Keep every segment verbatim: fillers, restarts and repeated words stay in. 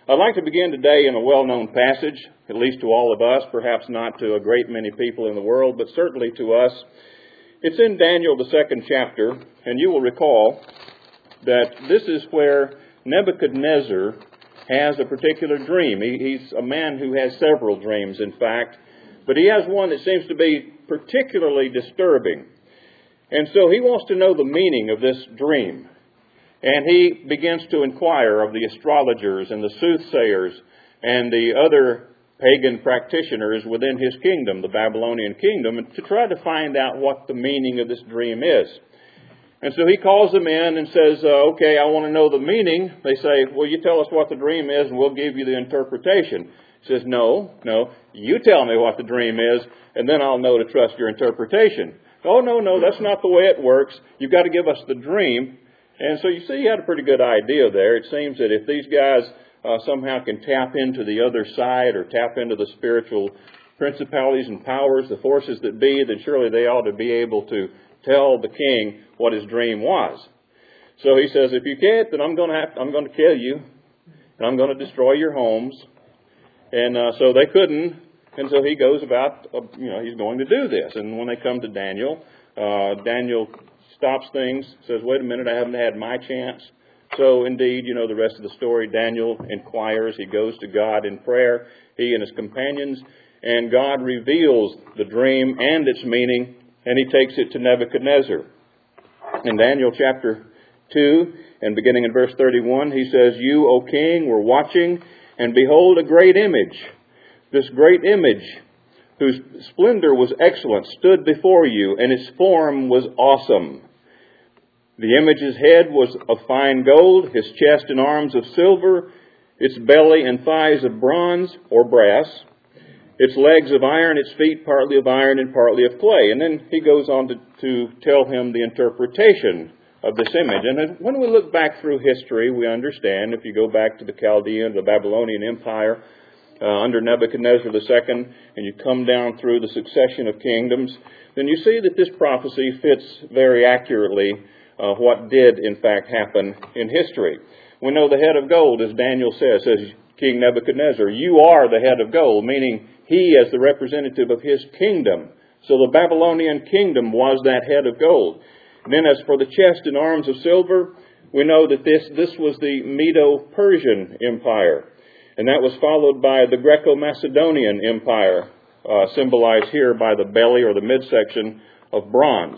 I'd like to begin today in a well-known passage, at least to all of us, perhaps not to a great many people in the world, but certainly to us. It's in Daniel, the second chapter, and you will recall that this is where Nebuchadnezzar has a particular dream. He, he's a man who has several dreams, in fact, but he has one that seems to be particularly disturbing. And so he wants to know the meaning of this dream. And he begins to inquire of the astrologers and the soothsayers and the other pagan practitioners within his kingdom, the Babylonian kingdom, to try to find out what the meaning of this dream is. And so he calls them in and says, uh, okay, I want to know the meaning. They say, well, you tell us what the dream is and we'll give you the interpretation. He says, no, no, you tell me what the dream is and then I'll know to trust your interpretation. Oh, no, no, that's not the way it works. You've got to give us the dream. And so you see, he had a pretty good idea there. It seems that if these guys uh, somehow can tap into the other side or tap into the spiritual principalities and powers, the forces that be, then surely they ought to be able to tell the king what his dream was. So he says, if you can't, then I'm going to have, I'm going to kill you, and I'm going to destroy your homes. And uh, so they couldn't, and so he goes about, uh, you know, he's going to do this. And when they come to Daniel, uh, Daniel stops things, says, wait a minute, I haven't had my chance. So indeed, you know the rest of the story. Daniel inquires, he goes to God in prayer, he and his companions, and God reveals the dream and its meaning, and he takes it to Nebuchadnezzar. In Daniel chapter two, and beginning in verse thirty-one, he says, you, O king, were watching, and behold a great image. This great image, whose splendor was excellent, stood before you, and its form was awesome. The image's head was of fine gold, his chest and arms of silver, its belly and thighs of bronze or brass, its legs of iron, its feet partly of iron and partly of clay. And then he goes on to, to tell him the interpretation of this image. And when we look back through history, we understand, if you go back to the Chaldean, the Babylonian Empire, uh, under Nebuchadnezzar the Second, and you come down through the succession of kingdoms, then you see that this prophecy fits very accurately Uh, what did, in fact, happen in history. We know the head of gold, as Daniel says, says King Nebuchadnezzar, you are the head of gold, meaning he as the representative of his kingdom. So the Babylonian kingdom was that head of gold. And then as for the chest and arms of silver, we know that this, this was the Medo-Persian Empire. And that was followed by the Greco-Macedonian Empire, uh, symbolized here by the belly or the midsection of bronze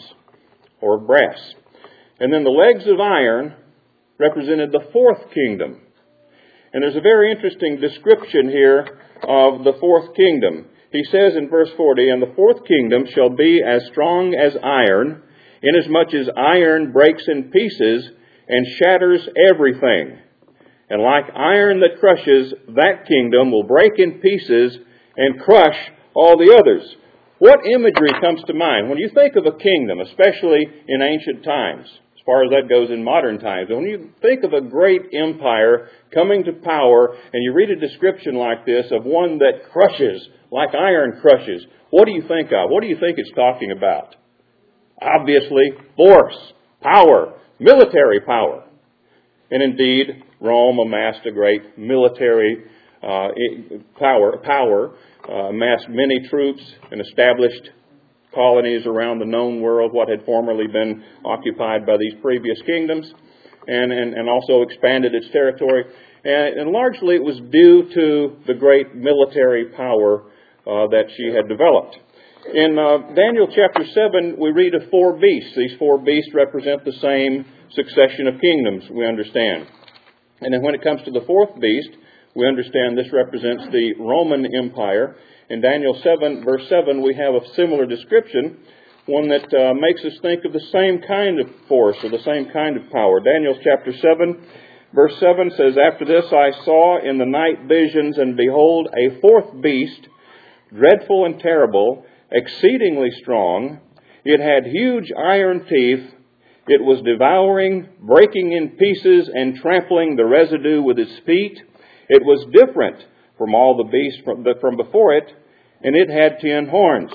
or brass. And then the legs of iron represented the fourth kingdom. And there's a very interesting description here of the fourth kingdom. He says in verse forty, and the fourth kingdom shall be as strong as iron, inasmuch as iron breaks in pieces and shatters everything. And like iron that crushes, that kingdom will break in pieces and crush all the others. What imagery comes to mind when you think of a kingdom, especially in ancient times? As far as that goes in modern times. When you think of a great empire coming to power and you read a description like this of one that crushes, like iron crushes, what do you think of? What do you think it's talking about? Obviously, force, power, military power. And indeed, Rome amassed a great military uh, power, power uh, amassed many troops and established colonies around the known world, what had formerly been occupied by these previous kingdoms, and, and, and also expanded its territory. And, and largely it was due to the great military power uh, that she had developed. In uh, Daniel chapter seven, we read of four beasts. These four beasts represent the same succession of kingdoms, we understand. And then when it comes to the fourth beast, we understand this represents the Roman Empire. In Daniel seven, verse seven, we have a similar description, one that uh, makes us think of the same kind of force or the same kind of power. Daniel chapter seven, verse seven says, after this I saw in the night visions, and behold, a fourth beast, dreadful and terrible, exceedingly strong. It had huge iron teeth. It was devouring, breaking in pieces, and trampling the residue with its feet. It was different from all the beasts from, the, from before it, and it had ten horns.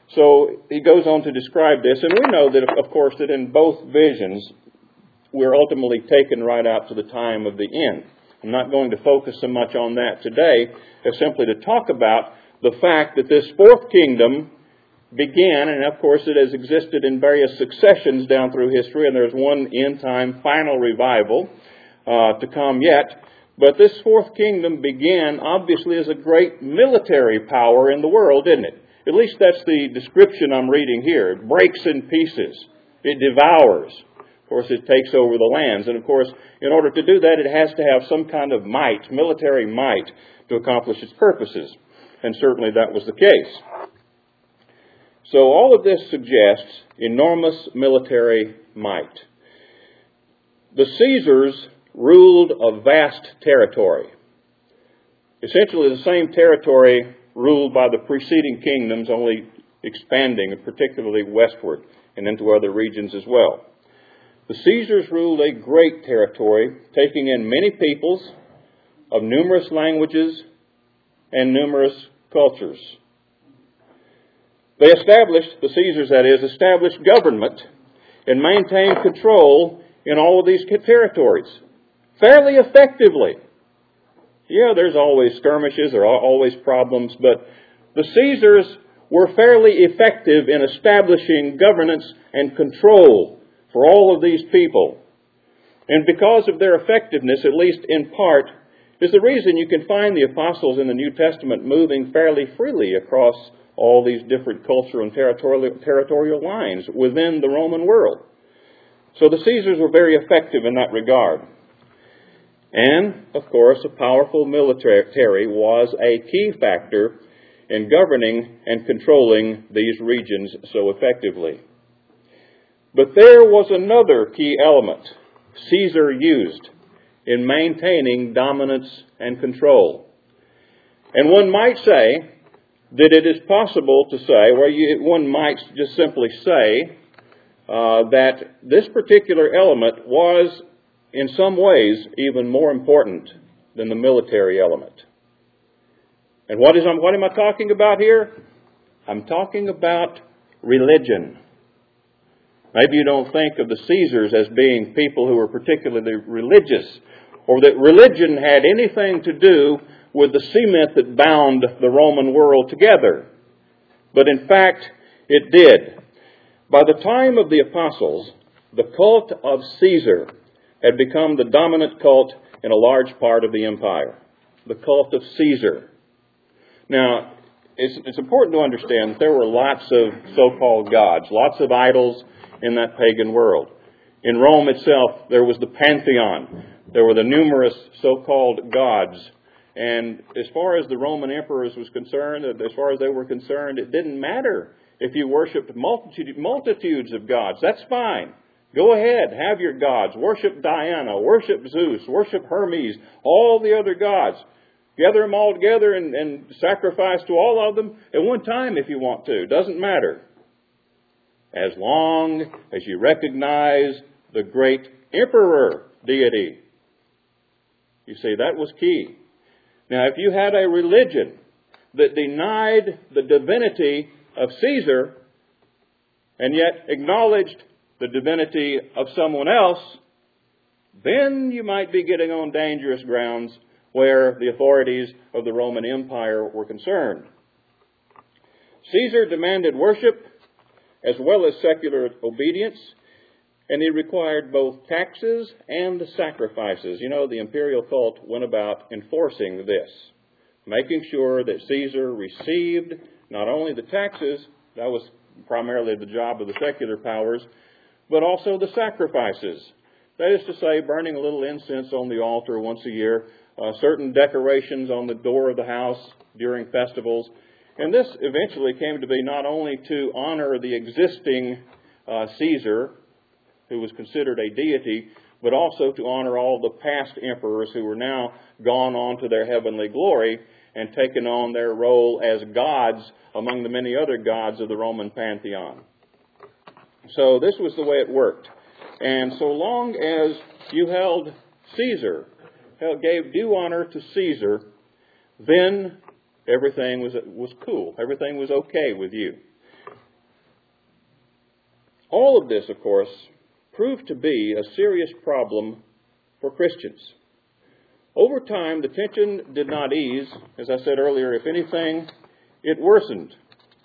So he goes on to describe this, and we know that, of course, that in both visions, we're ultimately taken right out to the time of the end. I'm not going to focus so much on that today as simply to talk about the fact that this fourth kingdom began, and of course it has existed in various successions down through history, and there's one end-time final revival uh, to come yet. But this fourth kingdom began, obviously, as a great military power in the world, didn't it? At least that's the description I'm reading here. It breaks in pieces. It devours. Of course, it takes over the lands. And of course, in order to do that, it has to have some kind of might, military might, to accomplish its purposes. And certainly that was the case. So all of this suggests enormous military might. The Caesars ruled a vast territory. Essentially the same territory ruled by the preceding kingdoms, only expanding, particularly westward and into other regions as well. The Caesars ruled a great territory, taking in many peoples of numerous languages and numerous cultures. They established, the Caesars that is, established government and maintained control in all of these territories fairly effectively. Yeah, there's always skirmishes, there are always problems, but the Caesars were fairly effective in establishing governance and control for all of these people. And because of their effectiveness, at least in part, is the reason you can find the apostles in the New Testament moving fairly freely across all these different cultural and territorial, territorial lines within the Roman world. So the Caesars were very effective in that regard. And, of course, a powerful military was a key factor in governing and controlling these regions so effectively. But there was another key element Caesar used in maintaining dominance and control. And one might say that it is possible to say, or you, one might just simply say, uh, that this particular element was, in some ways, even more important than the military element. And what is what am I talking about here? I'm talking about religion. Maybe you don't think of the Caesars as being people who were particularly religious, or that religion had anything to do with the cement that bound the Roman world together. But in fact, it did. By the time of the apostles, the cult of Caesar had become the dominant cult in a large part of the empire. The cult of Caesar. Now, it's, it's important to understand that there were lots of so-called gods, lots of idols in that pagan world. In Rome itself, there was the Pantheon. There were the numerous so-called gods. And as far as the Roman emperors was concerned, as far as they were concerned, it didn't matter if you worshipped multitude, multitudes of gods. That's fine. Go ahead, have your gods. Worship Diana, worship Zeus, worship Hermes, all the other gods. Gather them all together and, and sacrifice to all of them at one time if you want to. Doesn't matter. As long as you recognize the great emperor deity. You see, that was key. Now, if you had a religion that denied the divinity of Caesar and yet acknowledged the divinity of someone else, then you might be getting on dangerous grounds where the authorities of the Roman Empire were concerned. Caesar demanded worship as well as secular obedience, and he required both taxes and sacrifices. You know, the imperial cult went about enforcing this, making sure that Caesar received not only the taxes, that was primarily the job of the secular powers, but also the sacrifices. That is to say, burning a little incense on the altar once a year, uh, certain decorations on the door of the house during festivals. And this eventually came to be not only to honor the existing uh, Caesar, who was considered a deity, but also to honor all the past emperors who were now gone on to their heavenly glory and taken on their role as gods among the many other gods of the Roman pantheon. So this was the way it worked. And so long as you held Caesar, gave due honor to Caesar, then everything was was cool. Everything was okay with you. All of this, of course, proved to be a serious problem for Christians. Over time, the tension did not ease. As I said earlier, if anything, it worsened.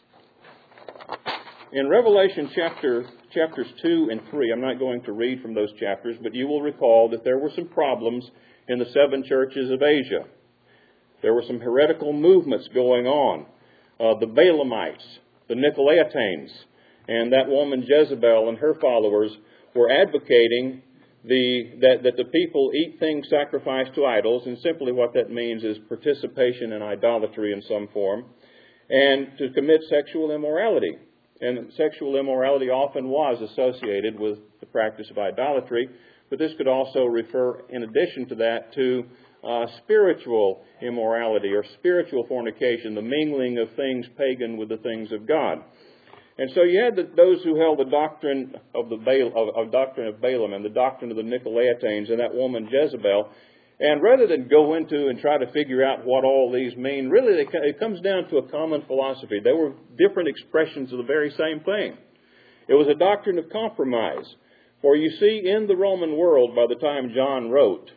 In Revelation chapter chapters two and three, I'm not going to read from those chapters, but you will recall that there were some problems in the seven churches of Asia. There were some heretical movements going on. Uh, the Balaamites, the Nicolaitanes, and that woman Jezebel and her followers were advocating the that, that the people eat things sacrificed to idols, and simply what that means is participation in idolatry in some form, and to commit sexual immorality. And sexual immorality often was associated with the practice of idolatry, but this could also refer, in addition to that, to uh, spiritual immorality or spiritual fornication, the mingling of things pagan with the things of God. And so you had the, those who held the doctrine of the Baal, of, of doctrine of Balaam and the doctrine of the Nicolaitanes and that woman Jezebel. And rather than go into and try to figure out what all these mean, really they, it comes down to a common philosophy. They were different expressions of the very same thing. It was a doctrine of compromise. For you see, in the Roman world, by the time John wrote,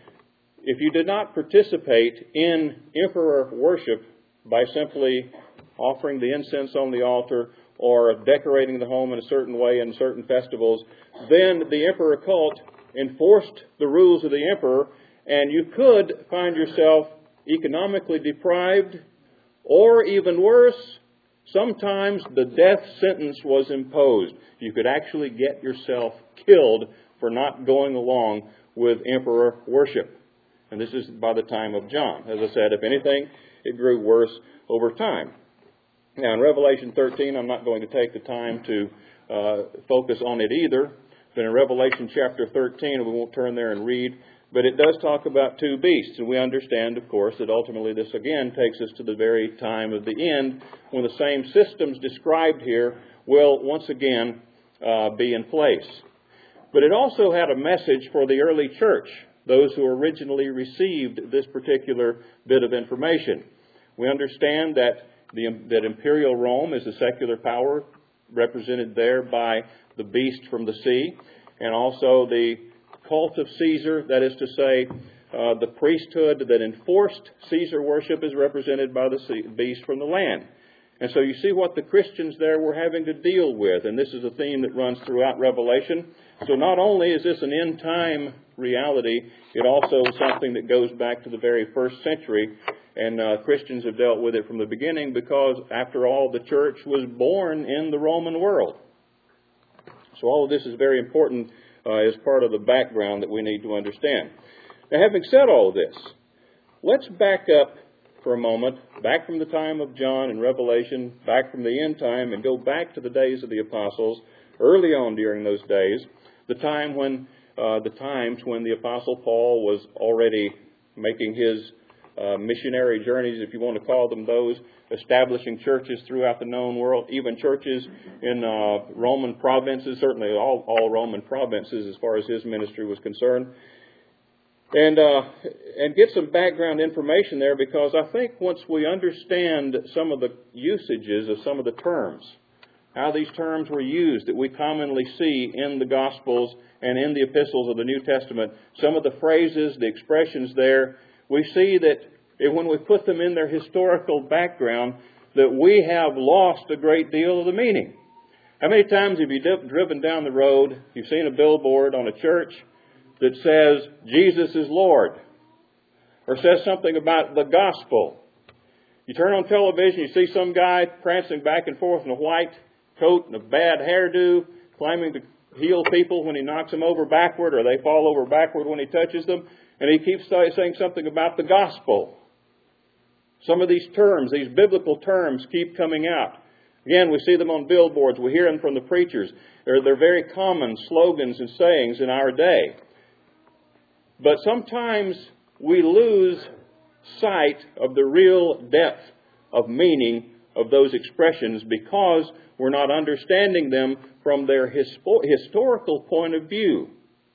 if you did not participate in emperor worship by simply offering the incense on the altar or decorating the home in a certain way in certain festivals, then the emperor cult enforced the rules of the emperor, and you could find yourself economically deprived, or even worse, sometimes the death sentence was imposed. You could actually get yourself killed for not going along with emperor worship. And this is by the time of John. As I said, if anything, it grew worse over time. Now, in Revelation thirteen, I'm not going to take the time to uh, focus on it either, but in Revelation chapter thirteen, we won't turn there and read, but it does talk about two beasts, and we understand, of course, that ultimately this again takes us to the very time of the end, when the same systems described here will once again uh, be in place. But it also had a message for the early church, those who originally received this particular bit of information. We understand that the, that imperial Rome is a secular power, represented there by the beast from the sea, and also the cult of Caesar, that is to say, uh, the priesthood that enforced Caesar worship is represented by the beast from the land. And so you see what the Christians there were having to deal with, and this is a theme that runs throughout Revelation. So not only is this an end-time reality, it also is something that goes back to the very first century, and uh, Christians have dealt with it from the beginning because, after all, the church was born in the Roman world. So all of this is very important Uh, as part of the background that we need to understand. Now, having said all this, let's back up for a moment, back from the time of John and Revelation, back from the end time, and go back to the days of the apostles, early on during those days, the time when, uh, the times when the apostle Paul was already making his uh, missionary journeys, if you want to call them those, establishing churches throughout the known world, even churches in uh, Roman provinces, certainly all, all Roman provinces as far as his ministry was concerned. And uh, and get some background information there, because I think once we understand some of the usages of some of the terms, how these terms were used that we commonly see in the Gospels and in the epistles of the New Testament, some of the phrases, the expressions there, we see that when we put them in their historical background, that we have lost a great deal of the meaning. How many times have you driven down the road, you've seen a billboard on a church that says, Jesus is Lord, or says something about the gospel? You turn on television, you see some guy prancing back and forth in a white coat and a bad hairdo, claiming to heal people when he knocks them over backward, or they fall over backward when he touches them, and he keeps saying something about the gospel. Some of these terms, these biblical terms, keep coming out. Again, we see them on billboards. We hear them from the preachers. They're, they're very common slogans and sayings in our day. But sometimes we lose sight of the real depth of meaning of those expressions because we're not understanding them from their hispo- historical point of view.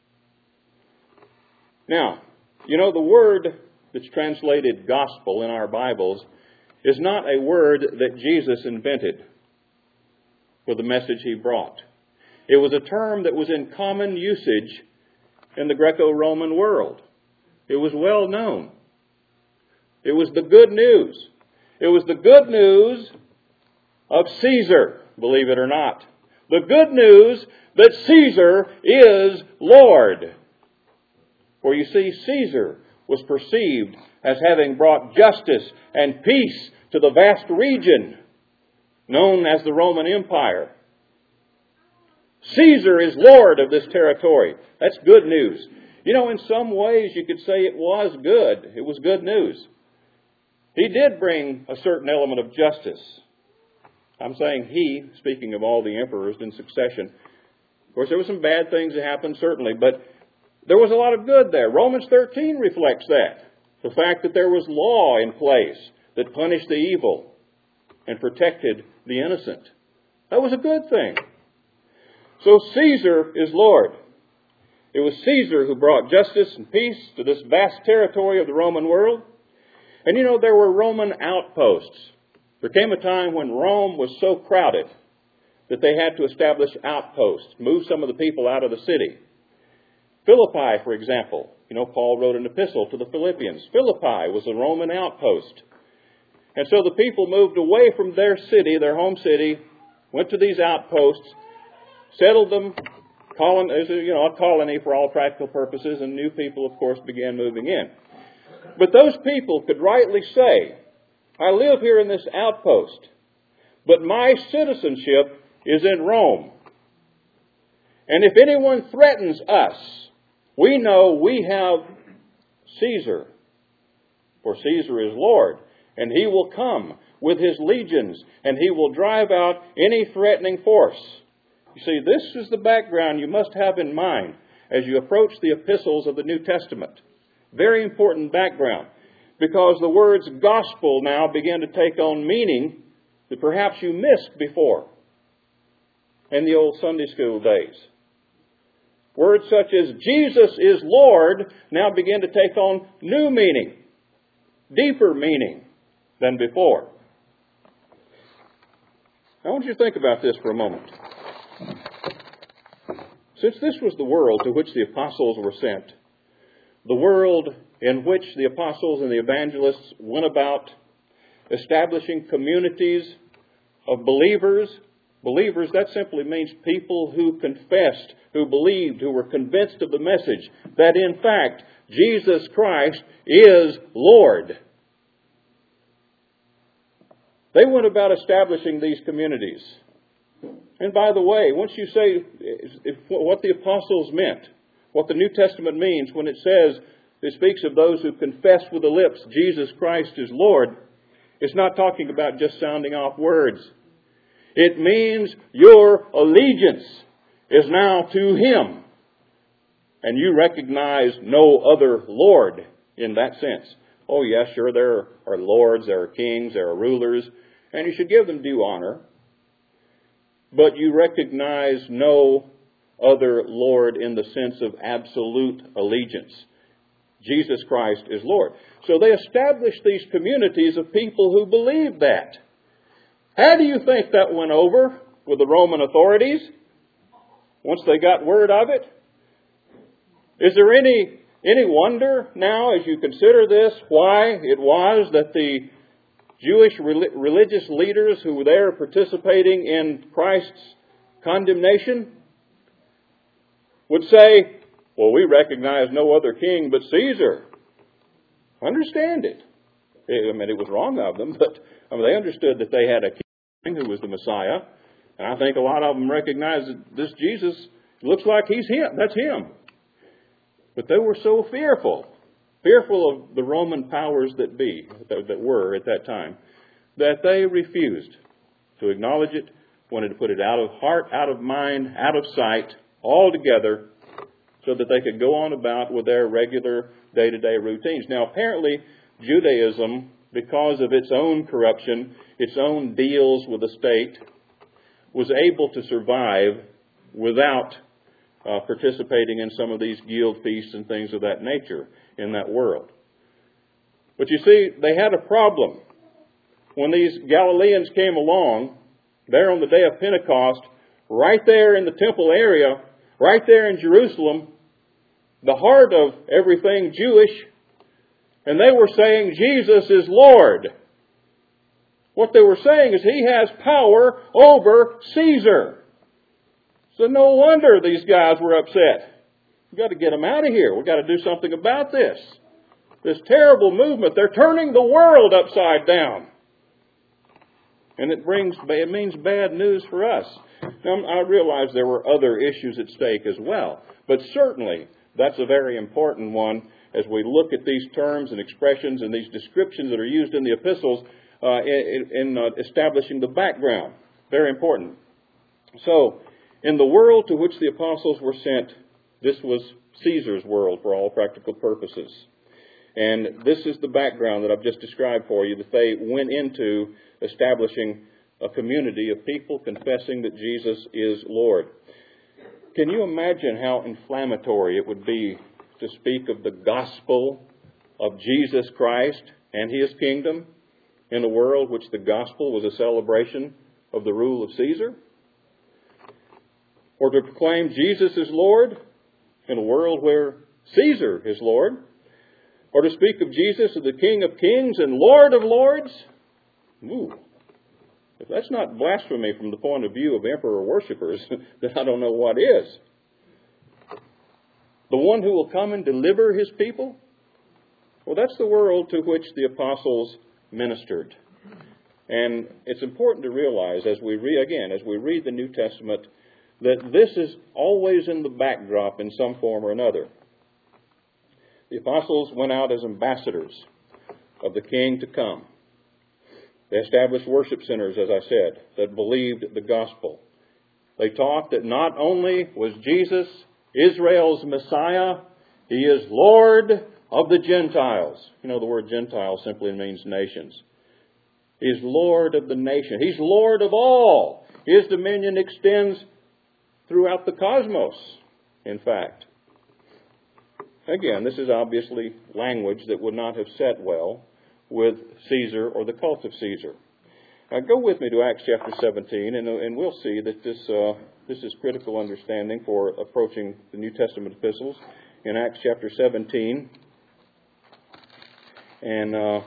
Now, you know, the word that's translated gospel in our Bibles is not a word that Jesus invented for the message he brought. It was a term that was in common usage in the Greco-Roman world. It was well known. It was the good news. It was the good news of Caesar, believe it or not. The good news that Caesar is Lord. For you see, Caesar was perceived as having brought justice and peace to the vast region known as the Roman Empire. Caesar is Lord of this territory. That's good news. You know, in some ways you could say it was good. It was good news. He did bring a certain element of justice. I'm saying he, speaking of all the emperors in succession. Of course, there were some bad things that happened, certainly, but there was a lot of good there. Romans thirteen reflects that. The fact that there was law in place that punished the evil and protected the innocent. That was a good thing. So Caesar is Lord. It was Caesar who brought justice and peace to this vast territory of the Roman world. And you know, there were Roman outposts. There came a time when Rome was so crowded that they had to establish outposts, move some of the people out of the city. Philippi, for example, you know, Paul wrote an epistle to the Philippians. Philippi was a Roman outpost. And so the people moved away from their city, their home city, went to these outposts, settled them, colon, you know, a colony for all practical purposes, and new people, of course, began moving in. But those people could rightly say, I live here in this outpost, but my citizenship is in Rome. And if anyone threatens us, we know we have Caesar, for Caesar is Lord, and he will come with his legions, and he will drive out any threatening force. You see, this is the background you must have in mind as you approach the epistles of the New Testament. Very important background, because the words gospel now begin to take on meaning that perhaps you missed before in the old Sunday school days. Words such as Jesus is Lord now begin to take on new meaning, deeper meaning than before. I want you to think about this for a moment. Since this was the world to which the apostles were sent, the world in which the apostles and the evangelists went about establishing communities of believers, believers, that simply means people who confessed, who believed, who were convinced of the message that in fact Jesus Christ is Lord. They went about establishing these communities. And by the way, once you say if, what the apostles meant, what the New Testament means when it says, it speaks of those who confess with the lips Jesus Christ is Lord, it's not talking about just sounding off words. It means your allegiance is now to Him. And you recognize no other Lord in that sense. Oh yes, sure, there are lords, there are kings, there are rulers, and you should give them due honor. But you recognize no other Lord in the sense of absolute allegiance. Jesus Christ is Lord. So they established these communities of people who believed that. How do you think that went over with the Roman authorities once they got word of it? Is there any any wonder now, as you consider this, why it was that the Jewish religious leaders who were there participating in Christ's condemnation would say, well, we recognize no other king but Caesar. Understand it. I mean, it was wrong of them, but I mean, they understood that they had a king who was the Messiah. And I think a lot of them recognized that this Jesus looks like he's him. That's him. But they were so fearful, fearful of the Roman powers that be, that, that were at that time, that they refused to acknowledge it, wanted to put it out of heart, out of mind, out of sight, altogether, so that they could go on about with their regular day-to-day routines. Now, apparently, Judaism, because of its own corruption, its own deals with the state, was able to survive without uh, participating in some of these guild feasts and things of that nature in that world. But you see, they had a problem. When these Galileans came along, there on the day of Pentecost, right there in the temple area, right there in Jerusalem, the heart of everything Jewish And they were saying Jesus is Lord. What they were saying is He has power over Caesar. So no wonder these guys were upset. We've got to get them out of here. We've got to do something about this. This terrible movement. They're turning the world upside down. And it brings, it means bad news for us. Now, I realize there were other issues at stake as well. But certainly, that's a very important one as we look at these terms and expressions and these descriptions that are used in the epistles uh, in, in uh, establishing the background. Very important. So, in the world to which the apostles were sent, this was Caesar's world for all practical purposes. And this is the background that I've just described for you, that they went into establishing a community of people confessing that Jesus is Lord. Can you imagine how inflammatory it would be to speak of the gospel of Jesus Christ and His kingdom in a world which the gospel was a celebration of the rule of Caesar? Or to proclaim Jesus is Lord in a world where Caesar is Lord? Or to speak of Jesus as the King of kings and Lord of lords? Ooh. If that's not blasphemy from the point of view of emperor worshippers, then I don't know what is. The one who will come and deliver His people? Well, that's the world to which the apostles ministered. And it's important to realize as we read, again, as we read the New Testament, that this is always in the backdrop in some form or another. The apostles went out as ambassadors of the King to come. They established worship centers, as I said, that believed the gospel. They taught that not only was Jesus Israel's Messiah, He is Lord of the Gentiles. You know, the word Gentile simply means nations. He is Lord of the nation. He's Lord of all. His dominion extends throughout the cosmos, in fact. Again, this is obviously language that would not have set well with Caesar or the cult of Caesar. Now, go with me to Acts chapter seventeen, and, and we'll see that this uh, this is critical understanding for approaching the New Testament epistles. In Acts chapter seventeen, and uh,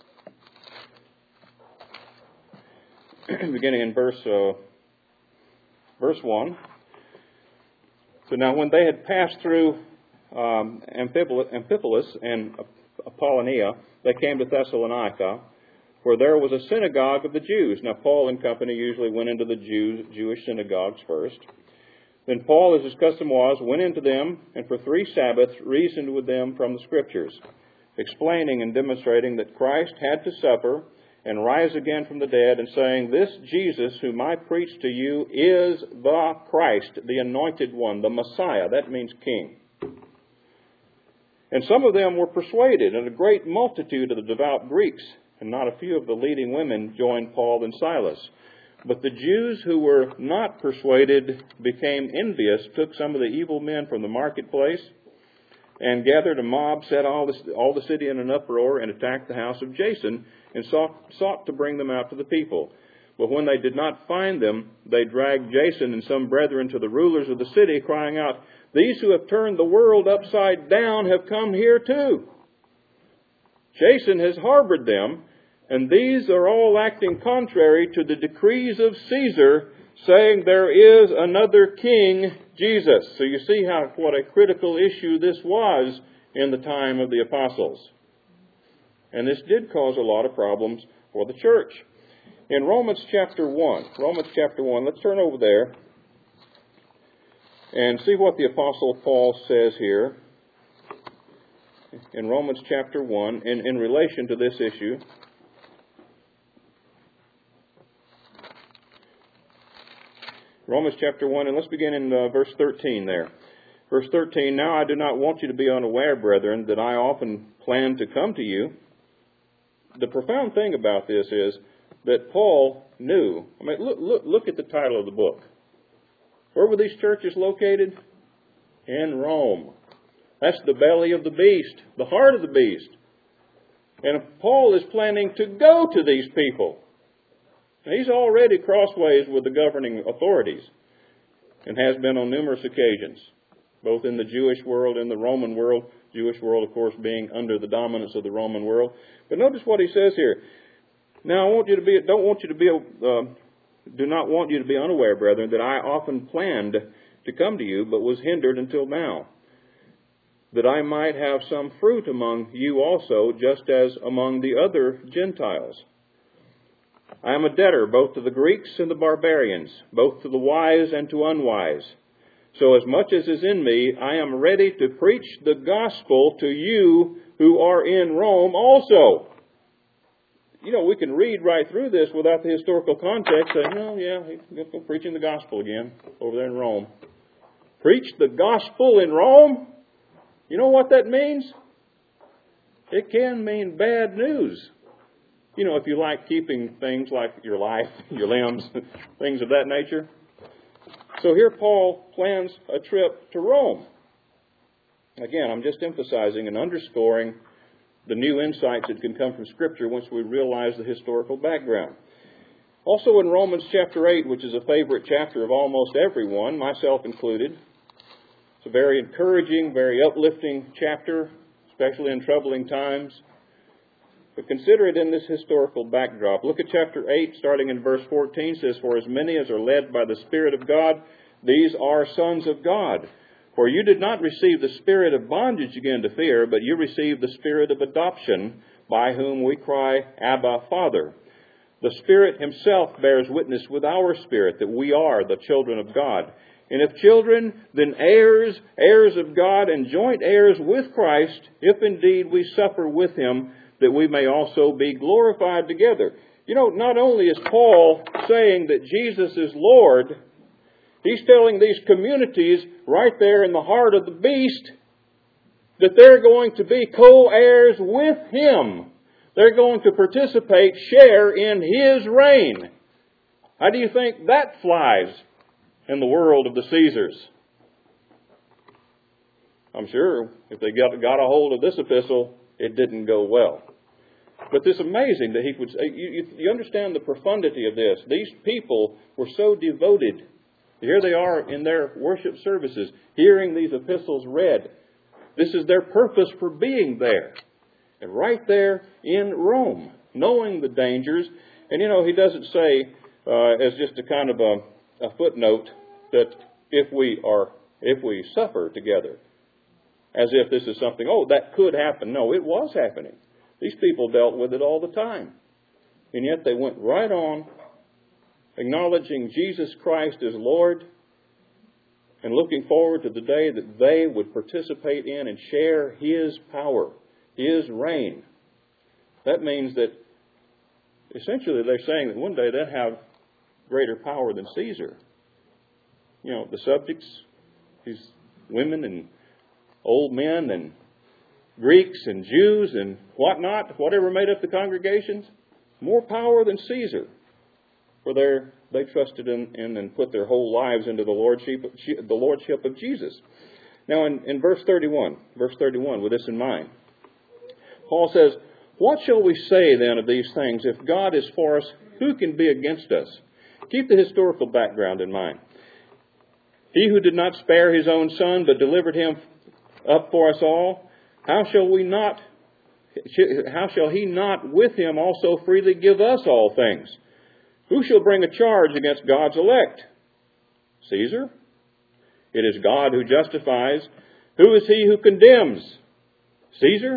beginning in verse uh, verse one. So now, when they had passed through um, Amphipolis and Apollonia, they came to Thessalonica, where there was a synagogue of the Jews. Now, Paul and company usually went into the Jews, Jewish synagogues first. Then Paul, as his custom was, went into them, and for three Sabbaths reasoned with them from the Scriptures, explaining and demonstrating that Christ had to suffer and rise again from the dead, and saying, "This Jesus whom I preach to you is the Christ, the Anointed One, the Messiah." That means King. And some of them were persuaded, and a great multitude of the devout Greeks, and not a few of the leading women, joined Paul and Silas. But the Jews who were not persuaded became envious, took some of the evil men from the marketplace, and gathered a mob, set all the, all the city in an uproar, and attacked the house of Jason, and sought, sought to bring them out to the people. But when they did not find them, they dragged Jason and some brethren to the rulers of the city, crying out, "These who have turned the world upside down have come here too. Jason has harbored them, and these are all acting contrary to the decrees of Caesar, saying there is another king, Jesus." So you see how what a critical issue this was in the time of the apostles. And this did cause a lot of problems for the church. In Romans chapter one, Romans chapter one, let's turn over there and see what the Apostle Paul says here. In Romans chapter one, in, in relation to this issue. Romans chapter one, and let's begin in uh, verse thirteen there. Verse thirteen, "Now I do not want you to be unaware, brethren, that I often planned to come to you." The profound thing about this is that Paul knew. I mean, look, look, look at the title of the book. Where were these churches located? In Rome. That's the belly of the beast, the heart of the beast. And Paul is planning to go to these people. He's already crossways with the governing authorities and has been on numerous occasions, both in the Jewish world and the Roman world, Jewish world, of course, being under the dominance of the Roman world. But notice what he says here. Now, I want you to be, don't want you to be, uh, do not want you to be unaware, brethren, that I often planned to come to you, but was hindered until now, that I might have some fruit among you also, just as among the other Gentiles. I am a debtor both to the Greeks and the barbarians, both to the wise and to unwise. So as much as is in me, I am ready to preach the gospel to you who are in Rome also. You know, we can read right through this without the historical context, saying, oh yeah, he's preaching the gospel again over there in Rome. Preach the gospel in Rome? You know what that means? It can mean bad news. You know, if you like keeping things like your life, your limbs, things of that nature. So here Paul plans a trip to Rome. Again, I'm just emphasizing and underscoring the new insights that can come from Scripture once we realize the historical background. Also in Romans chapter eight, which is a favorite chapter of almost everyone, myself included, it's a very encouraging, very uplifting chapter, especially in troubling times. But consider it in this historical backdrop. Look at chapter eight, starting in verse fourteen. It says, For as many as are led by the Spirit of God, these are sons of God. For you did not receive the spirit of bondage again to fear, but you received the spirit of adoption, by whom we cry, Abba, Father. The Spirit Himself bears witness with our spirit that we are the children of God. And if children, then heirs, heirs of God, and joint heirs with Christ, if indeed we suffer with Him, that we may also be glorified together. You know, not only is Paul saying that Jesus is Lord, he's telling these communities right there in the heart of the beast that they're going to be co-heirs with Him. They're going to participate, share in His reign. How do you think that flies in the world of the Caesars? I'm sure if they got, got a hold of this epistle, it didn't go well. But it's amazing that he would say, you, you understand the profundity of this. These people were so devoted. Here they are in their worship services, hearing these epistles read. This is their purpose for being there. And right there in Rome, knowing the dangers. And you know, he doesn't say, uh, as just a kind of a, a footnote, that if we are, if we suffer together, as if this is something, oh, that could happen. No, it was happening. These people dealt with it all the time. And yet they went right on, acknowledging Jesus Christ as Lord, and looking forward to the day that they would participate in and share His power, His reign. That means that essentially they're saying that one day they'll have greater power than Caesar. You know, the subjects, these women and old men and Greeks and Jews and whatnot, whatever made up the congregations, more power than Caesar. For their, they trusted in, in and put their whole lives into the lordship, the lordship of Jesus. Now in, in verse thirty-one, verse thirty-one, with this in mind, Paul says, What shall we say then of these things? If God is for us, who can be against us? Keep the historical background in mind. He who did not spare His own Son, but delivered Him up for us all, how shall we not, how shall He not with Him also freely give us all things? Who shall bring a charge against God's elect? Caesar? It is God who justifies. Who is he who condemns? Caesar?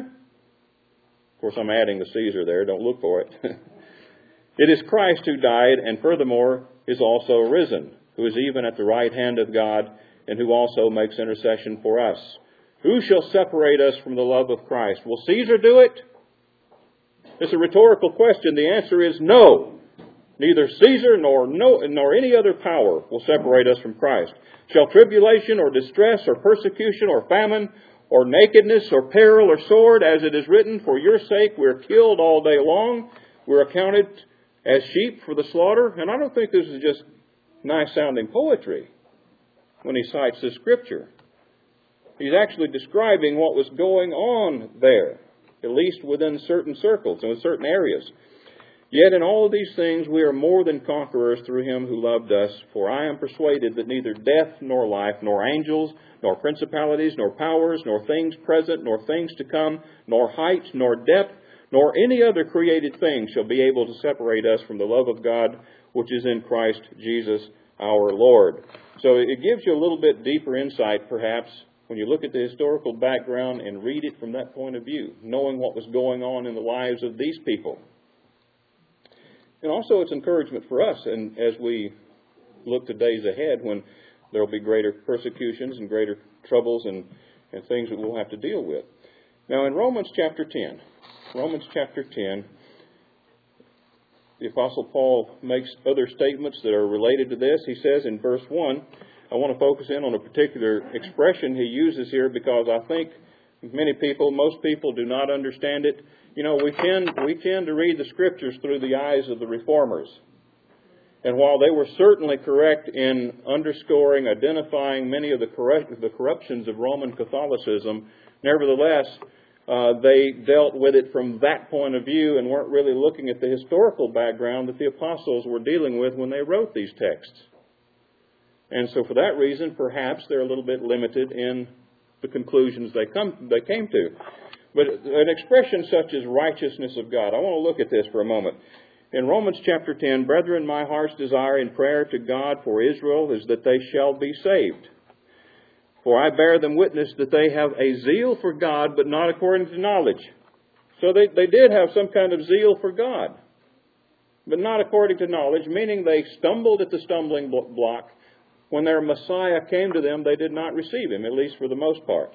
Of course, I'm adding the Caesar there. Don't look for it. It is Christ who died and furthermore is also risen, who is even at the right hand of God and who also makes intercession for us. Who shall separate us from the love of Christ? Will Caesar do it? It's a rhetorical question. The answer is no. Neither Caesar nor no, nor any other power will separate us from Christ. Shall tribulation or distress or persecution or famine or nakedness or peril or sword, as it is written, for your sake we are killed all day long. We're accounted as sheep for the slaughter. And I don't think this is just nice-sounding poetry when he cites this scripture. He's actually describing what was going on there, at least within certain circles and in certain areas. Yet in all of these things we are more than conquerors through him who loved us. For I am persuaded that neither death nor life, nor angels, nor principalities, nor powers, nor things present, nor things to come, nor height, nor depth, nor any other created thing shall be able to separate us from the love of God, which is in Christ Jesus our Lord. So it gives you a little bit deeper insight, perhaps, when you look at the historical background and read it from that point of view, knowing what was going on in the lives of these people. And also it's encouragement for us, and as we look to days ahead when there will be greater persecutions and greater troubles and, and things that we'll have to deal with. Now in Romans chapter ten, Romans chapter ten, the Apostle Paul makes other statements that are related to this. He says in verse one, I want to focus in on a particular expression he uses here because I think many people, most people do not understand it. You know, we tend, we tend to read the Scriptures through the eyes of the Reformers. And while they were certainly correct in underscoring, identifying many of the, correct, the corruptions of Roman Catholicism, nevertheless, uh, they dealt with it from that point of view and weren't really looking at the historical background that the apostles were dealing with when they wrote these texts. And so for that reason, perhaps they're a little bit limited in the conclusions they come they came to. But an expression such as righteousness of God, I want to look at this for a moment. In Romans chapter ten, brethren, my heart's desire in prayer to God for Israel is that they shall be saved. For I bear them witness that they have a zeal for God, but not according to knowledge. So they, they did have some kind of zeal for God, but not according to knowledge, meaning they stumbled at the stumbling block. When their Messiah came to them, they did not receive him, at least for the most part.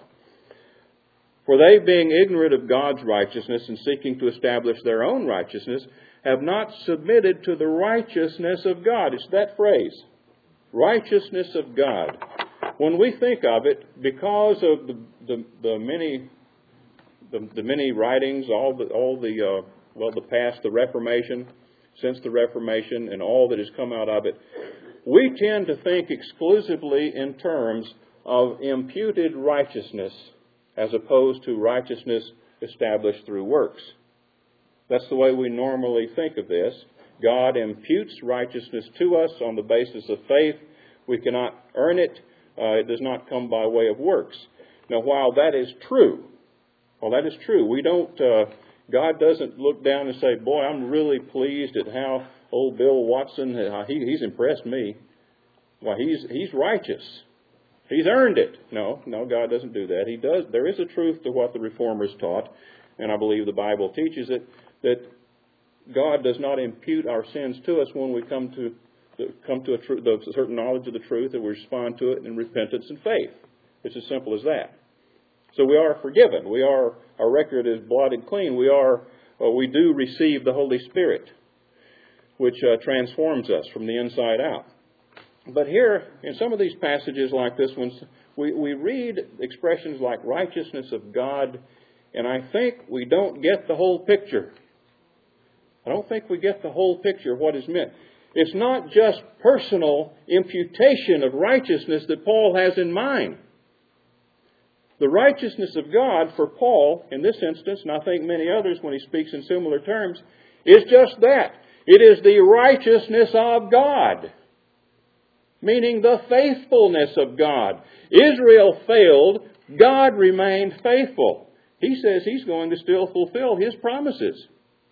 For they, being ignorant of God's righteousness and seeking to establish their own righteousness, have not submitted to the righteousness of God. It's that phrase, righteousness of God. When we think of it, because of the, the, the many the, the many writings, all the all the uh, well the past, the Reformation, since the Reformation, and all that has come out of it, we tend to think exclusively in terms of imputed righteousness as opposed to righteousness established through works. That's the way we normally think of this. God imputes righteousness to us on the basis of faith. We cannot earn it. Uh, it does not come by way of works. Now, while that is true, while that is true, we don't. Uh, God doesn't look down and say, "Boy, I'm really pleased at how old Bill Watson uh, he, he's impressed me." Well, he's he's righteous. He's earned it. No, no, God doesn't do that. He does. There is a truth to what the Reformers taught, and I believe the Bible teaches it, that God does not impute our sins to us when we come to come to a, tr- a certain knowledge of the truth, and we respond to it in repentance and faith. It's as simple as that. So we are forgiven. We are our record is blotted clean. We are uh, we do receive the Holy Spirit, which uh, transforms us from the inside out. But here, in some of these passages like this one, we, we read expressions like righteousness of God, and I think we don't get the whole picture. I don't think we get the whole picture of what is meant. It's not just personal imputation of righteousness that Paul has in mind. The righteousness of God for Paul, in this instance, and I think many others when he speaks in similar terms, is just that. It is the righteousness of God, meaning the faithfulness of God. Israel failed, God remained faithful. He says he's going to still fulfill his promises.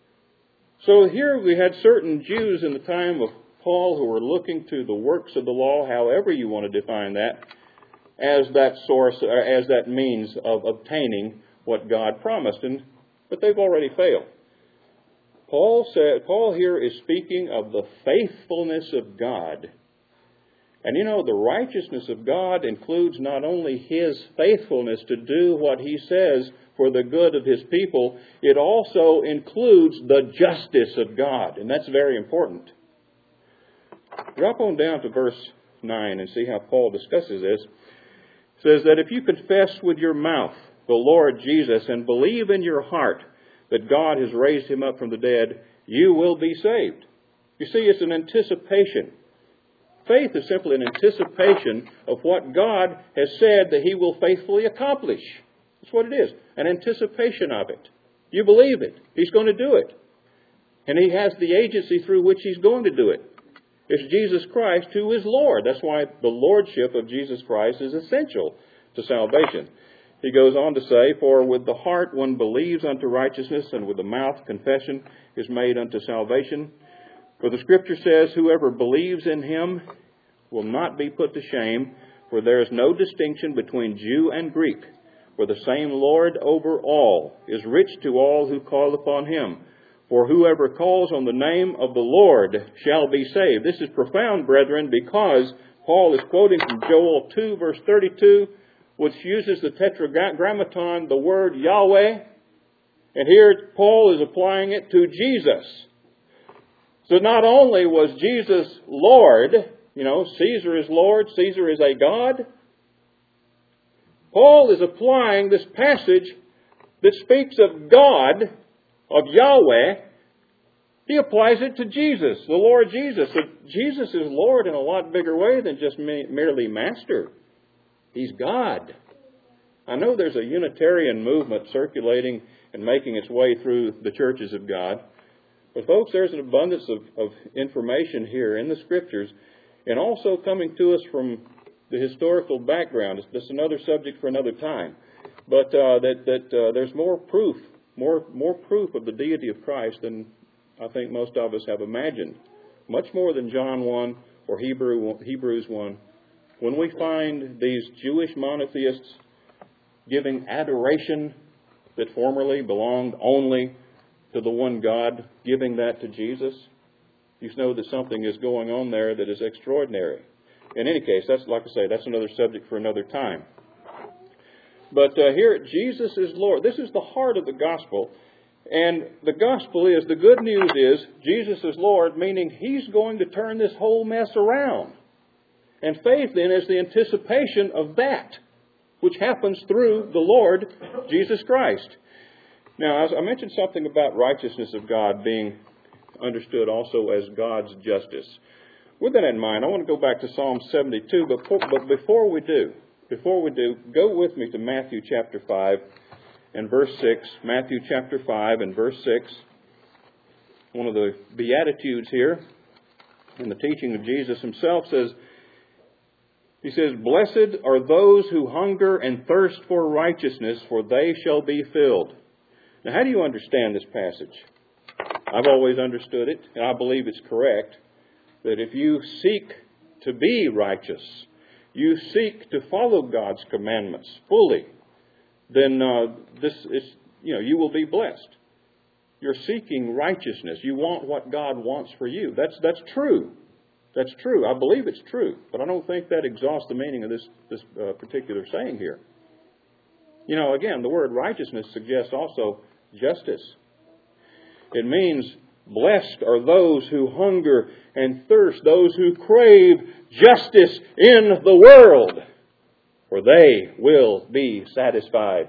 So here we had certain Jews in the time of Paul who were looking to the works of the law, however you want to define that, as that source, or as that means of obtaining what God promised. And but they've already failed. Paul said, Paul here is speaking of the faithfulness of God. And you know, the righteousness of God includes not only His faithfulness to do what He says for the good of His people, it also includes the justice of God. And that's very important. Drop on down to verse nine and see how Paul discusses this. It says that if you confess with your mouth the Lord Jesus and believe in your heart that God has raised Him up from the dead, you will be saved. You see, it's an anticipation. Faith is simply an anticipation of what God has said that He will faithfully accomplish. That's what it is. An anticipation of it. You believe it. He's going to do it. And He has the agency through which He's going to do it. It's Jesus Christ who is Lord. That's why the Lordship of Jesus Christ is essential to salvation. He goes on to say, "For with the heart one believes unto righteousness, and with the mouth confession is made unto salvation. For the Scripture says, Whoever believes in Him will not be put to shame, for there is no distinction between Jew and Greek. For the same Lord over all is rich to all who call upon Him. For whoever calls on the name of the Lord shall be saved." This is profound, brethren, because Paul is quoting from Joel two, verse thirty-two, which uses the tetragrammaton, the word Yahweh. And here Paul is applying it to Jesus. So not only was Jesus Lord, you know, Caesar is Lord, Caesar is a God. Paul is applying this passage that speaks of God, of Yahweh. He applies it to Jesus, the Lord Jesus. So Jesus is Lord in a lot bigger way than just merely Master. He's God. I know there's a Unitarian movement circulating and making its way through the churches of God. But folks, there's an abundance of, of information here in the Scriptures, and also coming to us from the historical background. That's another subject for another time. But uh, that, that uh, there's more proof, more, more proof of the deity of Christ than I think most of us have imagined. Much more than John one or Hebrew, Hebrews one. When we find these Jewish monotheists giving adoration that formerly belonged only to the one God, giving that to Jesus, you know that something is going on there that is extraordinary. In any case, that's like I say, that's another subject for another time. But uh, here, Jesus is Lord. This is the heart of the gospel. And the gospel is, the good news is, Jesus is Lord, meaning He's going to turn this whole mess around. And faith then is the anticipation of that, which happens through the Lord Jesus Christ. Now, as I mentioned something about righteousness of God being understood also as God's justice. With that in mind, I want to go back to Psalm seventy-two, but before, but before we do, before we do, go with me to Matthew chapter five and verse six. Matthew chapter five and verse six. One of the Beatitudes here in the teaching of Jesus Himself says, He says, "Blessed are those who hunger and thirst for righteousness, for they shall be filled." Now, how do you understand this passage? I've always understood it, and I believe it's correct, that if you seek to be righteous, you seek to follow God's commandments fully, then uh, this is, you know, you will be blessed. You're seeking righteousness. You want what God wants for you. That's that's true. That's true. I believe it's true, but I don't think that exhausts the meaning of this this uh, particular saying here. You know, again, the word righteousness suggests also justice. It means blessed are those who hunger and thirst, those who crave justice in the world, for they will be satisfied.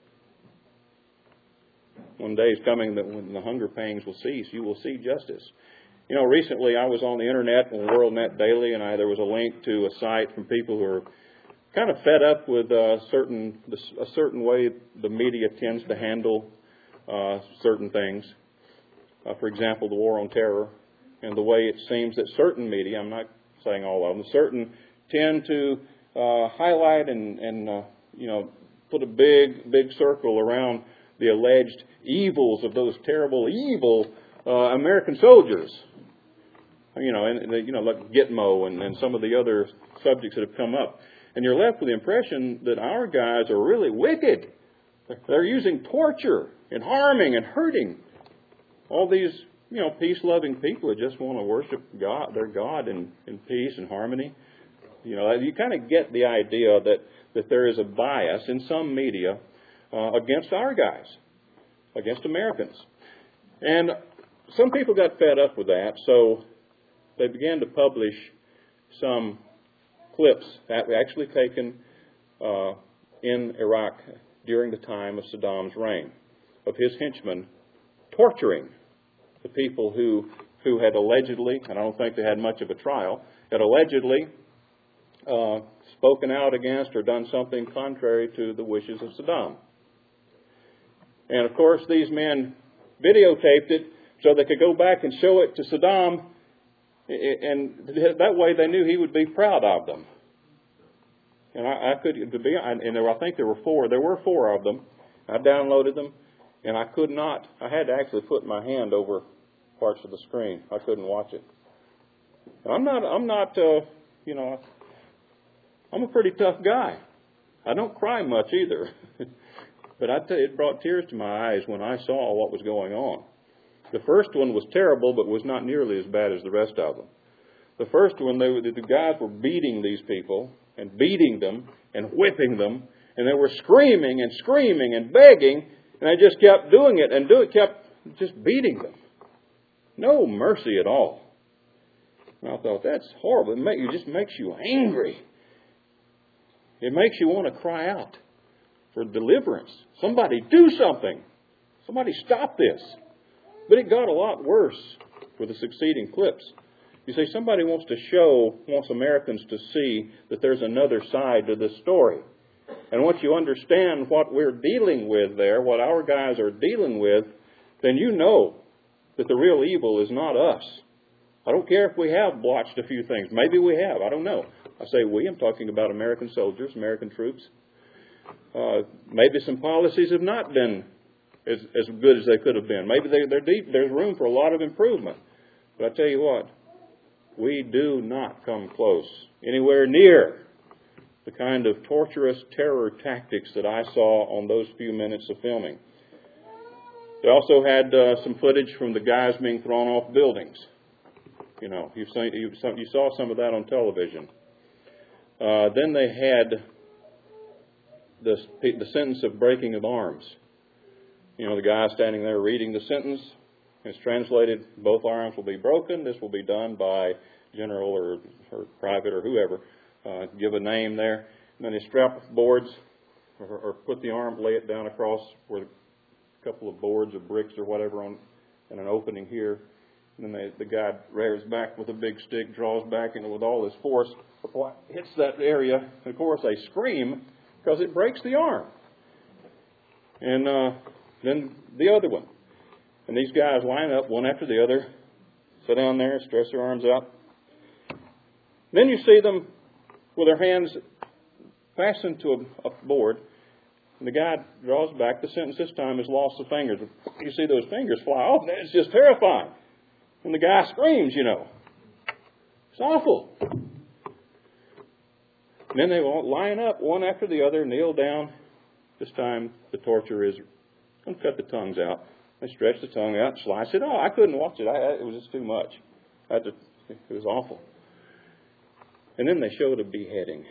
One day is coming that when the hunger pangs will cease, you will see justice. You know, recently I was on the internet, on WorldNet Daily, and I, there was a link to a site from people who are kind of fed up with a certain a certain way the media tends to handle uh, certain things. Uh, for example, the war on terror, and the way it seems that certain media, I'm not saying all of them, certain tend to uh, highlight and, and uh, you know, put a big, big circle around the alleged evils of those terrible, evil uh, American soldiers. You know, and, and you know, like Gitmo and, and some of the other subjects that have come up. And you're left with the impression that our guys are really wicked. They're using torture and harming and hurting all these, you know, peace-loving people who just want to worship God, their God in, in peace and harmony. You know, you kind of get the idea that, that there is a bias in some media uh, against our guys, against Americans. And some people got fed up with that, so they began to publish some clips that were actually taken uh, in Iraq during the time of Saddam's reign, of his henchmen torturing the people who who had allegedly, and I don't think they had much of a trial, had allegedly uh, spoken out against or done something contrary to the wishes of Saddam. And of course, these men videotaped it, so they could go back and show it to Saddam, and that way they knew he would be proud of them. And I, I could, to be, and there, I think there were four. There were four of them. I downloaded them, and I could not. I had to actually put my hand over parts of the screen. I couldn't watch it. I'm not. I'm not. Uh, you know. I'm a pretty tough guy. I don't cry much either. But I tell you, it brought tears to my eyes when I saw what was going on. The first one was terrible, but was not nearly as bad as the rest of them. The first one, they, the guys were beating these people and beating them and whipping them, and they were screaming and screaming and begging, and they just kept doing it and do it, kept just beating them. No mercy at all. And I thought, that's horrible. It, make, it just makes you angry. It makes you want to cry out for deliverance. Somebody do something. Somebody stop this. But it got a lot worse with the succeeding clips. You see, somebody wants to show, wants Americans to see that there's another side to this story. And once you understand what we're dealing with there, what our guys are dealing with, then you know that the real evil is not us. I don't care if we have blotched a few things. Maybe we have. I don't know. I say we. I'm talking about American soldiers, American troops. Uh, maybe some policies have not been as, as good as they could have been. Maybe they, they're deep, there's room for a lot of improvement. But I tell you what, we do not come close, anywhere near the kind of torturous terror tactics that I saw on those few minutes of filming. They also had uh, some footage from the guys being thrown off buildings. You know, you've seen, you, you saw some of that on television. Uh, then they had the, the sentence of breaking of arms. You know, the guy standing there reading the sentence. It's translated, both arms will be broken. This will be done by general or, or private or whoever. Uh, give a name there. And then they strap boards or, or put the arm, lay it down across where a couple of boards or bricks or whatever on and an opening here. And then they, the guy rears back with a big stick, draws back, and with all his force, hits that area. And of course, they scream because it breaks the arm. And uh, then the other one. And these guys line up one after the other, sit down there, stretch their arms out. Then you see them with their hands fastened to a, a board. And the guy draws back. The sentence this time is loss of fingers. You see those fingers fly off. It's just terrifying. And the guy screams, you know. It's awful. And then they line up one after the other, kneel down. This time the torture is, don't cut the tongues out. They stretch the tongue out, slice it. Oh, I couldn't watch it. I, it was just too much. I had to, it was awful. And then they showed a beheading.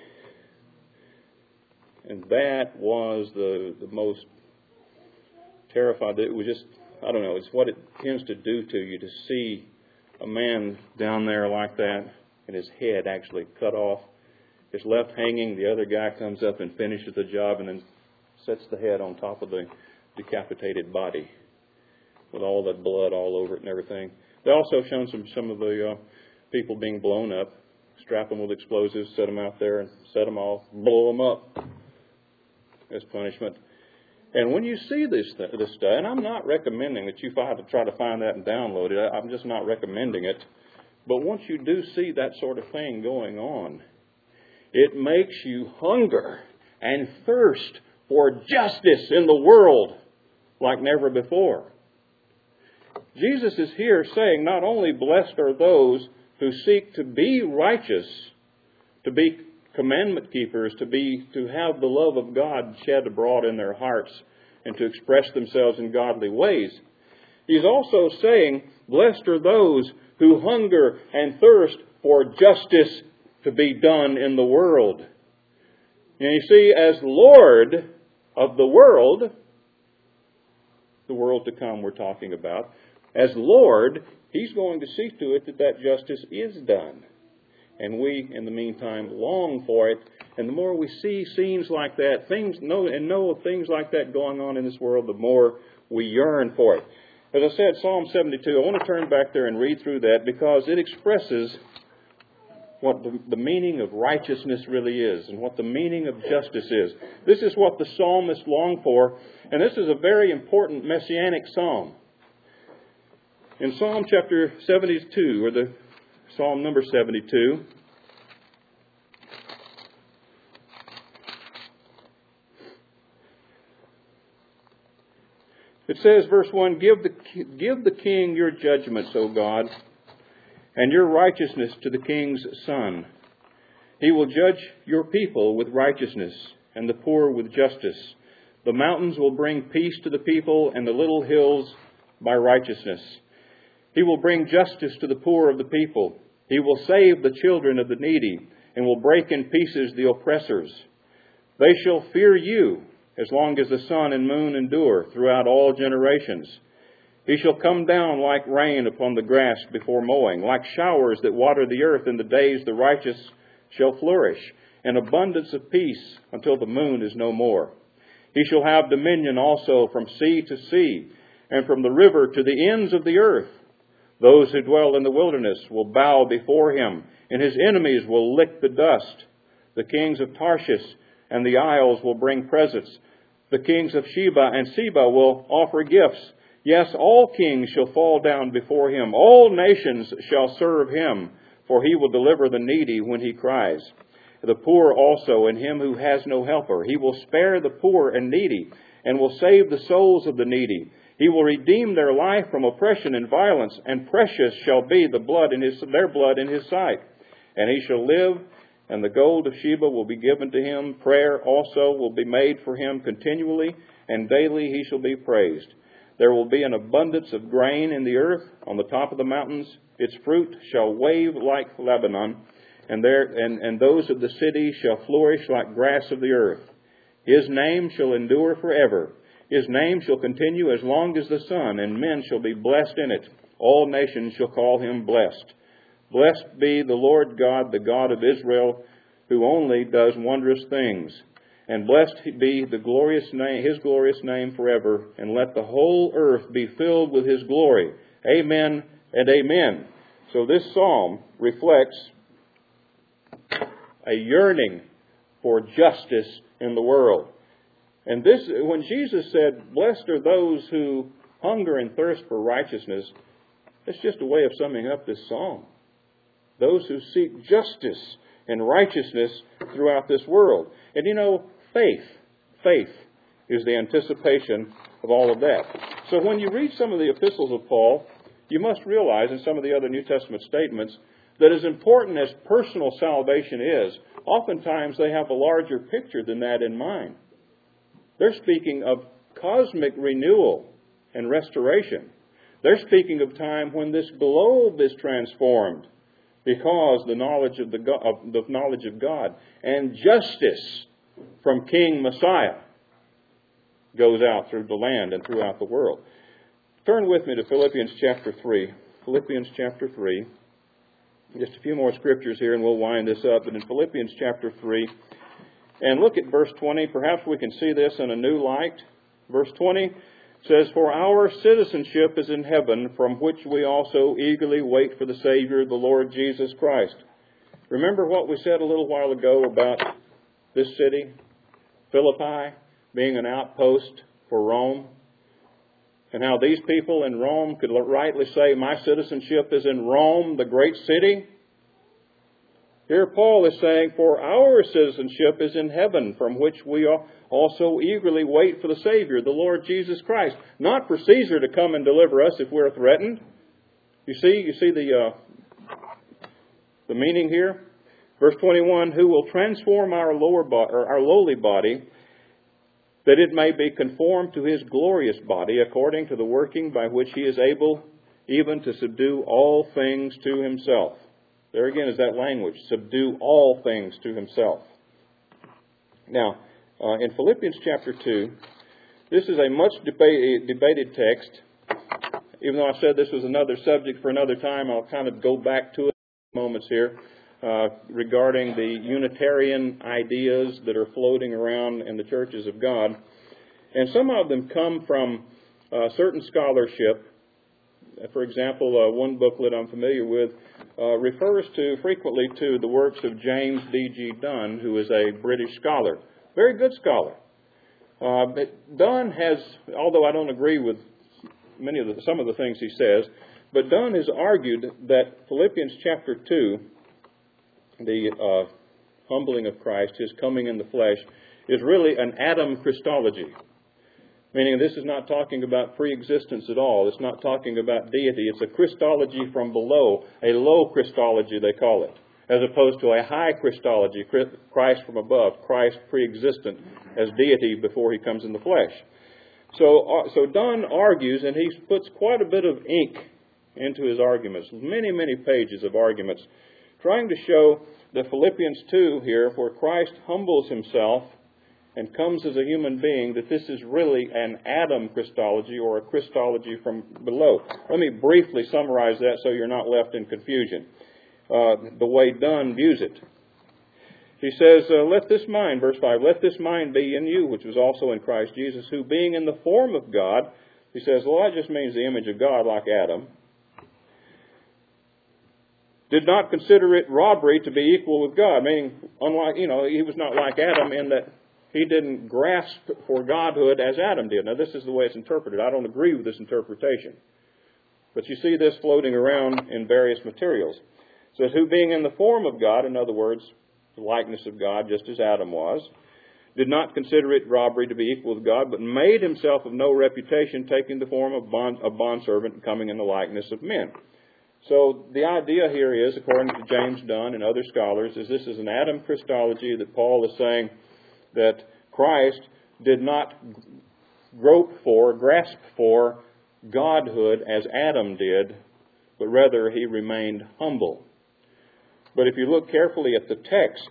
And that was the, the most terrifying. It was just, I don't know, it's what it tends to do to you to see a man down there like that and his head actually cut off. It's left hanging. The other guy comes up and finishes the job and then sets the head on top of the decapitated body with all that blood all over it and everything. They also shown some, some of the uh, people being blown up, strap them with explosives, set them out there and set them off, blow them up as punishment. And when you see this, this stuff, and I'm not recommending that you try to try to find that and download it. I'm just not recommending it. But once you do see that sort of thing going on, it makes you hunger and thirst for justice in the world like never before. Jesus is here saying not only blessed are those who seek to be righteous, to be commandment keepers, to be to have the love of God shed abroad in their hearts and to express themselves in godly ways. He's also saying, blessed are those who hunger and thirst for justice to be done in the world. And you see, as Lord of the world, the world to come we're talking about, as Lord, He's going to see to it that that justice is done. And we, in the meantime, long for it. And the more we see scenes like that, things know and know of things like that going on in this world, the more we yearn for it. As I said, Psalm seventy-two, I want to turn back there and read through that because it expresses what the, the meaning of righteousness really is and what the meaning of justice is. This is what the psalmist longed for, and this is a very important messianic psalm. In Psalm chapter seventy-two, or the Psalm number seventy-two, it says, verse one, Give the, give the king your judgments, O God, and your righteousness to the king's son. He will judge your people with righteousness, and the poor with justice. The mountains will bring peace to the people, and the little hills by righteousness. He will bring justice to the poor of the people. He will save the children of the needy, and will break in pieces the oppressors. They shall fear you, as long as the sun and moon endure, throughout all generations. He shall come down like rain upon the grass before mowing, like showers that water the earth in the days the righteous shall flourish, and abundance of peace until the moon is no more. He shall have dominion also from sea to sea, and from the river to the ends of the earth. Those who dwell in the wilderness will bow before him, and his enemies will lick the dust. The kings of Tarshish and the isles will bring presents. The kings of Sheba and Seba will offer gifts. Yes, all kings shall fall down before him. All nations shall serve him, for he will deliver the needy when he cries. The poor also, and him who has no helper. He will spare the poor and needy, and will save the souls of the needy. He will redeem their life from oppression and violence, and precious shall be the blood in his, their blood in his sight. And he shall live, and the gold of Sheba will be given to him. Prayer also will be made for him continually, and daily he shall be praised. There will be an abundance of grain in the earth on the top of the mountains. Its fruit shall wave like Lebanon, and, there, and, and those of the city shall flourish like grass of the earth. His name shall endure forever. His name shall continue as long as the sun, and men shall be blessed in it. All nations shall call him blessed. Blessed be the Lord God, the God of Israel, who only does wondrous things. And blessed be the glorious name, his glorious name forever. And let the whole earth be filled with his glory. Amen and amen. So this psalm reflects a yearning for justice in the world. And this, when Jesus said, blessed are those who hunger and thirst for righteousness, it's just a way of summing up this psalm. Those who seek justice and righteousness throughout this world. And you know, faith, faith is the anticipation of all of that. So when you read some of the epistles of Paul, you must realize, in some of the other New Testament statements, that as important as personal salvation is, oftentimes they have a larger picture than that in mind. They're speaking of cosmic renewal and restoration. They're speaking of time when this globe is transformed because the knowledge of the, God, of the knowledge of God and justice from King Messiah goes out through the land and throughout the world. Turn with me to Philippians chapter three. Philippians chapter three. Just a few more scriptures here and we'll wind this up. But in Philippians chapter three, and look at verse twenty. Perhaps we can see this in a new light. Verse twenty says, For our citizenship is in heaven, from which we also eagerly wait for the Savior, the Lord Jesus Christ. Remember what we said a little while ago about this city, Philippi, being an outpost for Rome? And how these people in Rome could rightly say, my citizenship is in Rome, the great city? Here Paul is saying, for our citizenship is in heaven, from which we also eagerly wait for the Savior, the Lord Jesus Christ. Not for Caesar to come and deliver us if we're threatened. You see, you see the uh, the meaning here? Verse twenty-one, who will transform our lower bo- or our lowly body, that it may be conformed to his glorious body, according to the working by which he is able even to subdue all things to himself. There again is that language, subdue all things to himself. Now, uh, in Philippians chapter two, this is a much deba- debated text. Even though I said this was another subject for another time, I'll kind of go back to it in moments here uh, regarding the Unitarian ideas that are floating around in the churches of God. And some of them come from uh, certain scholarship. For example, uh, one booklet I'm familiar with uh, refers to frequently to the works of James D G Dunn, who is a British scholar. Very good scholar. Uh, but Dunn has, although I don't agree with many of the, some of the things he says, But Dunn has argued that Philippians chapter two, the uh, humbling of Christ, His coming in the flesh, is really an Adam Christology. Meaning this is not talking about pre-existence at all. It's not talking about deity. It's a Christology from below, a low Christology they call it, as opposed to a high Christology, Christ from above, Christ pre-existent as deity before He comes in the flesh. So, uh, so Dunn argues, and he puts quite a bit of ink into his arguments, many, many pages of arguments, trying to show that Philippians two here, where Christ humbles Himself and comes as a human being, that this is really an Adam Christology or a Christology from below. Let me briefly summarize that so you're not left in confusion. Uh, the way Dunn views it. He says, uh, let this mind, verse five, let this mind be in you, which was also in Christ Jesus, who being in the form of God, he says, well, that just means the image of God like Adam, did not consider it robbery to be equal with God. Meaning, unlike, you know, he was not like Adam in that he didn't grasp for godhood as Adam did. Now, this is the way it's interpreted. I don't agree with this interpretation. But you see this floating around in various materials. It says, who being in the form of God, in other words, the likeness of God, just as Adam was, did not consider it robbery to be equal with God, but made himself of no reputation, taking the form of bond, a bondservant and coming in the likeness of men. So the idea here is, according to James Dunn and other scholars, is this is an Adam Christology, that Paul is saying that Christ did not grope for, grasp for godhood as Adam did, but rather he remained humble. But if you look carefully at the text,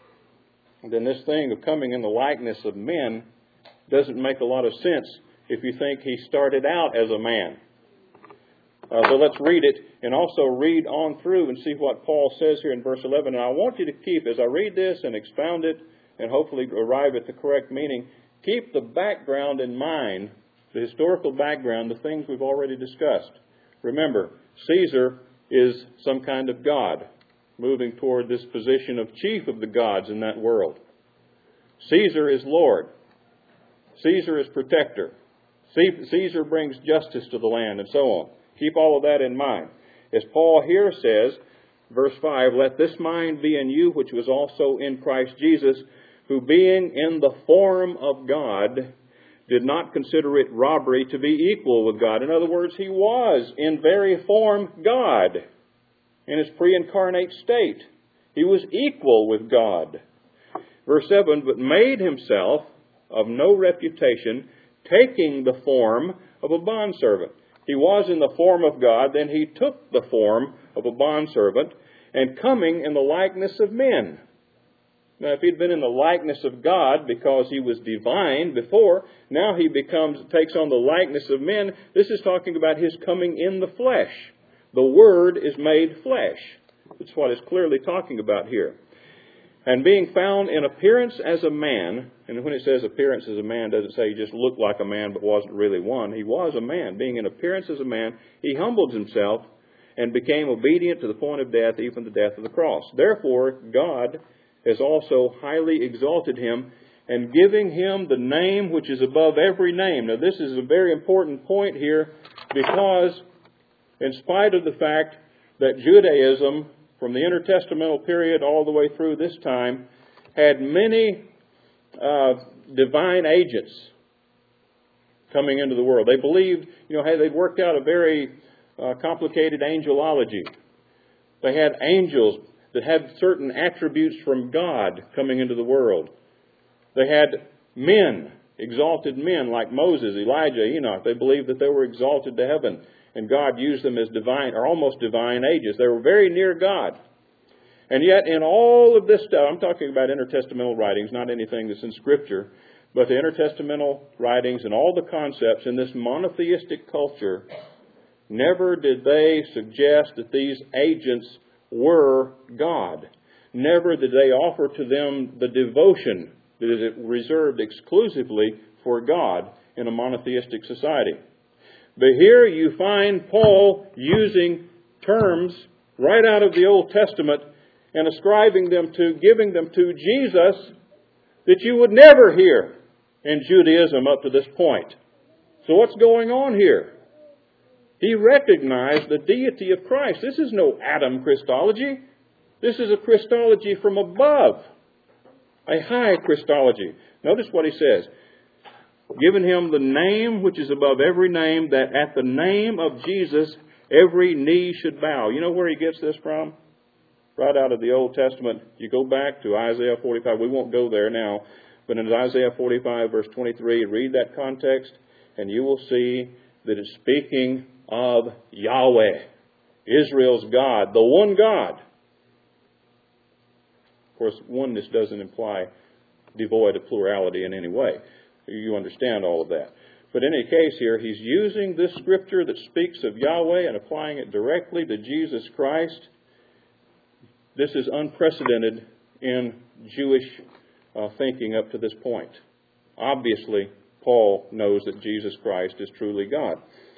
then this thing of coming in the likeness of men doesn't make a lot of sense if you think he started out as a man. Uh, so let's read it and also read on through and see what Paul says here in verse eleven. And I want you to keep, as I read this and expound it and hopefully arrive at the correct meaning, keep the background in mind, the historical background, the things we've already discussed. Remember, Caesar is some kind of god, moving toward this position of chief of the gods in that world. Caesar is Lord. Caesar is protector. Caesar brings justice to the land, and so on. Keep all of that in mind. As Paul here says, verse five, let this mind be in you, which was also in Christ Jesus, who being in the form of God, did not consider it robbery to be equal with God. In other words, he was in very form God. In his pre-incarnate state, he was equal with God. Verse seven, but made himself of no reputation, taking the form of a bondservant. He was in the form of God, then he took the form of a bondservant, and coming in the likeness of men. Now, if he'd been in the likeness of God because he was divine before, now he becomes takes on the likeness of men. This is talking about his coming in the flesh. The Word is made flesh. That's what it's clearly talking about here. And being found in appearance as a man, and when it says appearance as a man, it doesn't say he just looked like a man but wasn't really one. He was a man. Being in appearance as a man, he humbled himself and became obedient to the point of death, even the death of the cross. Therefore, God has also highly exalted him, and giving him the name which is above every name. Now, this is a very important point here, because in spite of the fact that Judaism, from the intertestamental period all the way through this time, had many uh, divine agents coming into the world. They believed, you know, hey, they'd worked out a very uh, complicated angelology. They had angels that had certain attributes from God coming into the world. They had men, exalted men like Moses, Elijah, Enoch. They believed that they were exalted to heaven, and God used them as divine, or almost divine agents. They were very near God. And yet in all of this stuff, I'm talking about intertestamental writings, not anything that's in Scripture, but the intertestamental writings and all the concepts in this monotheistic culture, never did they suggest that these agents were God. Never did they offer to them the devotion that is reserved exclusively for God in a monotheistic society. But here you find Paul using terms right out of the Old Testament and ascribing them to, giving them to Jesus that you would never hear in Judaism up to this point. So what's going on here? He recognized the deity of Christ. This is no Adam Christology. This is a Christology from above. A high Christology. Notice what he says. Given him the name which is above every name, that at the name of Jesus every knee should bow. You know where he gets this from? Right out of the Old Testament. You go back to Isaiah forty-five. We won't go there now. But in Isaiah forty-five, verse twenty-three, read that context, and you will see that it's speaking of Yahweh, Israel's God, the one God. Of course, oneness doesn't imply devoid of plurality in any way. You understand all of that. But in any case here, he's using this scripture that speaks of Yahweh and applying it directly to Jesus Christ. This is unprecedented in Jewish uh, thinking up to this point. Obviously, Paul knows that Jesus Christ is truly God.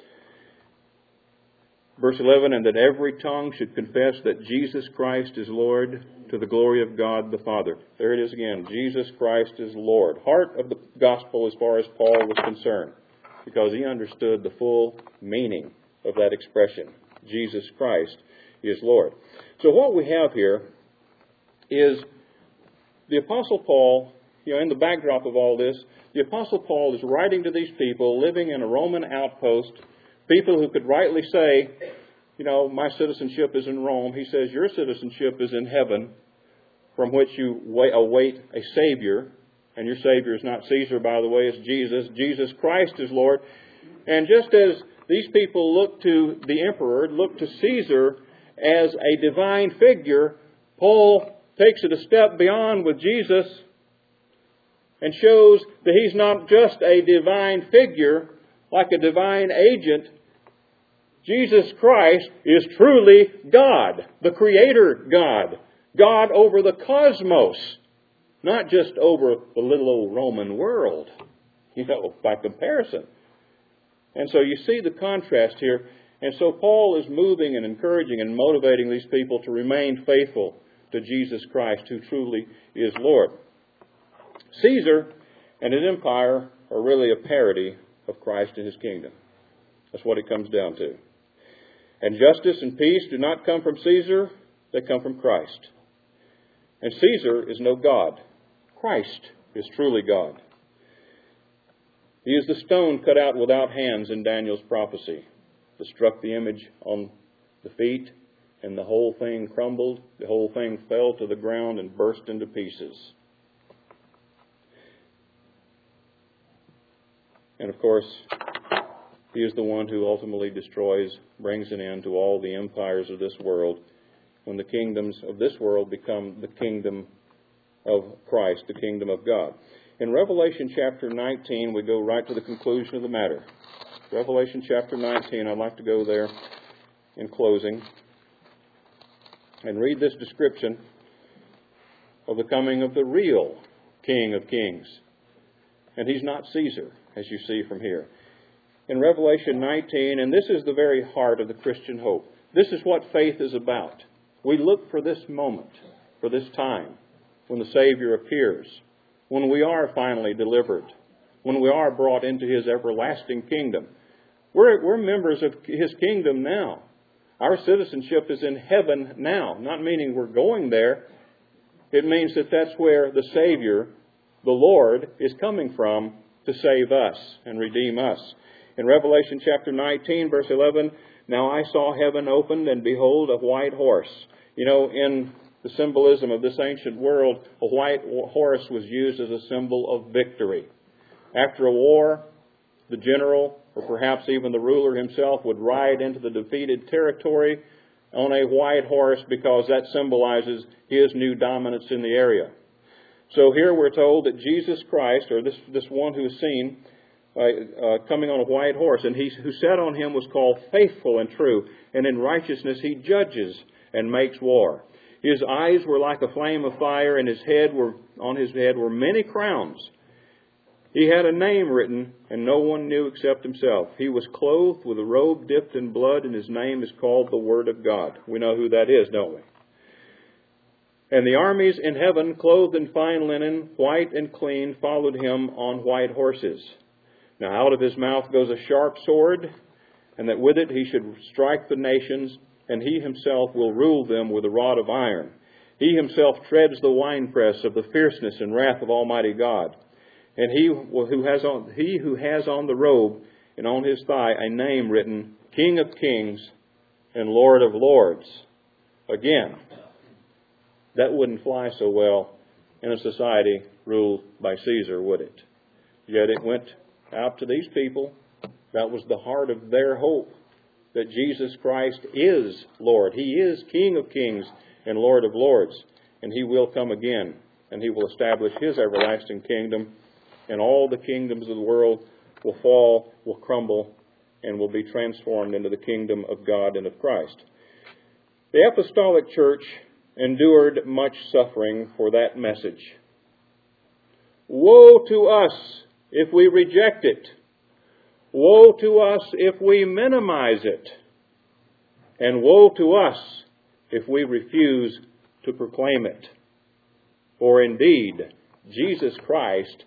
Verse eleven, and that every tongue should confess that Jesus Christ is Lord, to the glory of God the Father. There it is again. Jesus Christ is Lord. Heart of the gospel as far as Paul was concerned, because he understood the full meaning of that expression. Jesus Christ is Lord. So what we have here is the Apostle Paul, you know, in the backdrop of all this, the Apostle Paul is writing to these people living in a Roman outpost, people who could rightly say, you know, my citizenship is in Rome. He says, your citizenship is in heaven, from which you await a Savior. And your Savior is not Caesar, by the way, it's Jesus. Jesus Christ is Lord. And just as these people look to the emperor, look to Caesar as a divine figure, Paul takes it a step beyond with Jesus and shows that he's not just a divine figure, like a divine agent. Jesus Christ is truly God, the Creator God, God over the cosmos, not just over the little old Roman world, you know, by comparison. And so you see the contrast here. And so Paul is moving and encouraging and motivating these people to remain faithful to Jesus Christ, who truly is Lord. Caesar and his empire are really a parody of Christ and his kingdom. That's what it comes down to. And justice and peace do not come from Caesar, they come from Christ. And Caesar is no God. Christ is truly God. He is the stone cut out without hands in Daniel's prophecy that struck the image on the feet, and the whole thing crumbled, the whole thing fell to the ground and burst into pieces. And of course, he is the one who ultimately destroys, brings an end to all the empires of this world, when the kingdoms of this world become the kingdom of Christ, the kingdom of God. In Revelation chapter nineteen, we go right to the conclusion of the matter. Revelation chapter nineteen, I'd like to go there in closing and read this description of the coming of the real King of Kings. And he's not Caesar, as you see from here. In Revelation nineteen, and this is the very heart of the Christian hope. This is what faith is about. We look for this moment, for this time, when the Savior appears, when we are finally delivered, when we are brought into His everlasting kingdom. We're, we're members of His kingdom now. Our citizenship is in heaven now, not meaning we're going there. It means that that's where the Savior, the Lord, is coming from to save us and redeem us. In Revelation chapter nineteen, verse eleven, now I saw heaven opened, and behold, a white horse. You know, in the symbolism of this ancient world, a white horse was used as a symbol of victory. After a war, the general, or perhaps even the ruler himself, would ride into the defeated territory on a white horse, because that symbolizes his new dominance in the area. So here we're told that Jesus Christ, or this, this one who is seen, uh, uh, coming on a white horse, and he who sat on him was called Faithful and True, and in righteousness he judges and makes war. His eyes were like a flame of fire, and his head were on his head were many crowns. He had a name written, and no one knew except himself. He was clothed with a robe dipped in blood, and his name is called the Word of God. We know who that is, don't we? And the armies in heaven, clothed in fine linen, white and clean, followed him on white horses. Now out of his mouth goes a sharp sword, and that with it he should strike the nations, and he himself will rule them with a rod of iron. He himself treads the winepress of the fierceness and wrath of Almighty God. And he who has on, he who has on the robe and on his thigh a name written, King of Kings and Lord of Lords. Again, that wouldn't fly so well in a society ruled by Caesar, would it? Yet it went out to these people. That was the heart of their hope, that Jesus Christ is Lord. He is King of Kings and Lord of Lords. And He will come again, and He will establish His everlasting kingdom, and all the kingdoms of the world will fall, will crumble, and will be transformed into the kingdom of God and of Christ. The apostolic church endured much suffering for that message. Woe to us if we reject it. Woe to us if we minimize it. And woe to us if we refuse to proclaim it. For indeed, Jesus Christ